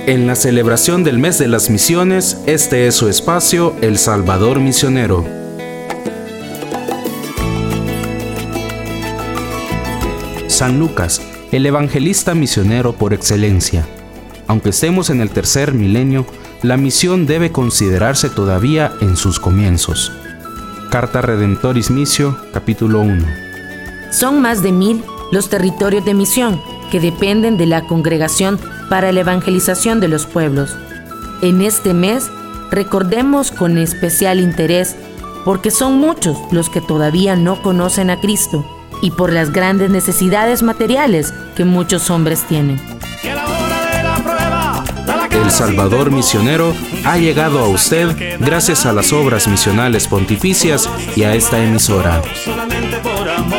En la celebración del mes de las misiones, este es su espacio, El Salvador Misionero. San Lucas, el evangelista misionero por excelencia. Aunque estemos en el tercer milenio, la misión debe considerarse todavía en sus comienzos. Carta Redemptoris Missio, capítulo 1. Son más de 1000 los territorios de misión que dependen de la Congregación para la Evangelización de los Pueblos. En este mes, recordemos con especial interés, porque son muchos los que todavía no conocen a Cristo y por las grandes necesidades materiales que muchos hombres tienen. El Salvador Misionero ha llegado a usted gracias a las obras misionales pontificias y a esta emisora.